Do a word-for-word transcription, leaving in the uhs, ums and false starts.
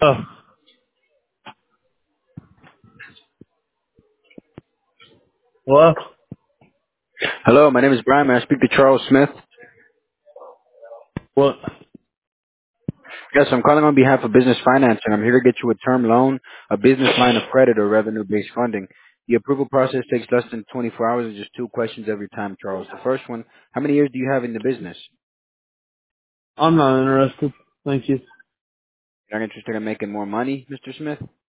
Uh, what? Hello, my name is Brian. May I speak to Charles Smith? What? Yes, I'm calling on behalf of Business Finance, and I'm here to get you a term loan, a business line of credit, or revenue-based funding. The approval process takes less than twenty-four hours and just two questions every time, Charles. The first one, how many years do you have in the business? I'm not interested. Thank you. You're not interested in making more money, Mister Smith?